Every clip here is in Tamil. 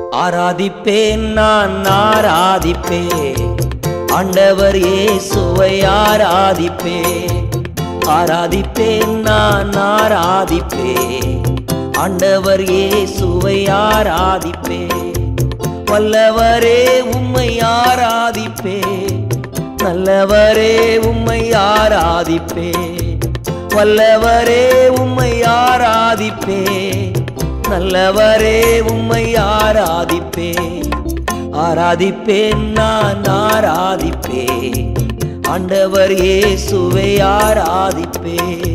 ஆராதிப்பேன் நான் ஆராதிப்பேன் ஆண்டவர் இயேசுவை ஆராதிப்பேன். ஆராதிப்பேன் நான் ஆராதிப்பேன் ஆண்டவர் இயேசுவை ஆராதிப்பேன். வல்லவரே உம்மை ஆராதிப்பேன், நல்லவரே உம்மை ஆராதிப்பேன். வல்லவரே உம்மை ஆராதிப்பேன், நல்லவரே உம்மை ஆராதிப்பேன். ஆராதிப்பேன் நான் ஆராதிப்பேன் ஆண்டவர் இயேசுவை ஆராதிப்பேன்.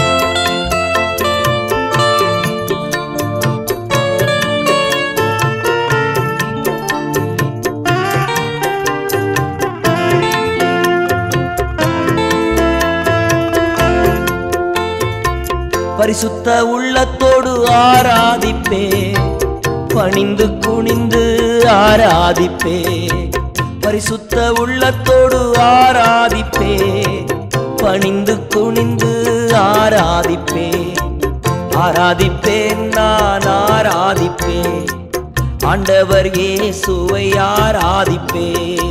பரிசுத்த உள்ளத்தோடு ஆராதிப்பேன், பணிந்து குனிந்து ஆராதிப்பேன். பரிசுத்த உள்ளத்தோடு ஆராதிப்பேன், பணிந்து குனிந்து ஆராதிப்பேன். ஆராதிப்பேன் நான் ஆராதிப்பேன் ஆண்டவர் இயேசுவை ஆராதிப்பேன்.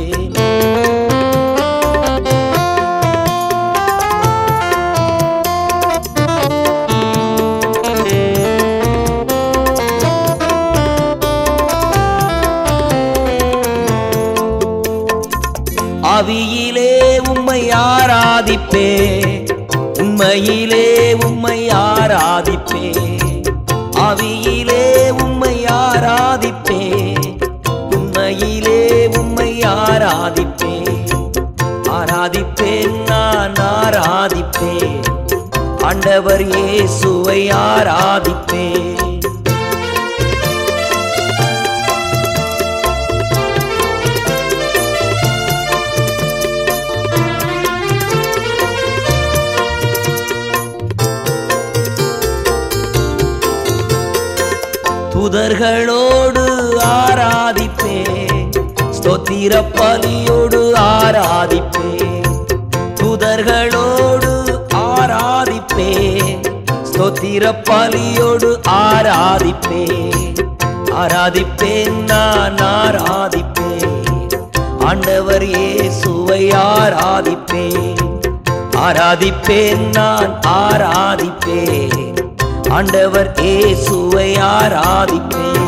ஆவியிலே உம்மை ஆராதிப்பேன், உண்மையிலே உம்மை ஆராதிப்பேன். ஆவியிலே உம்மை ஆராதிப்பேன், உண்மையிலே உம்மை ஆராதிப்பேன். ஆராதிப்பேன் நான் ஆராதிப்பேன் ஆண்டவர் இயேசுவை ஆராதிப்பேன். தூதர்களோடு ஆராதிப்பேன், ஸ்தோத்திர பலியோடு ஆராதிப்பேன். தூதர்களோடு ஆராதிப்பேன், ஸ்தோத்திர பலியோடு ஆராதிப்பேன். ஆராதிப்பேன் நான் ஆராதிப்பேன் ஆண்டவர் இயேசுவை ஆராதிப்பேன். ஆராதிப்பேன் நான் ஆராதிப்பேன் ஆண்டவர் இயேசுவை ஆராதிப்பேன்.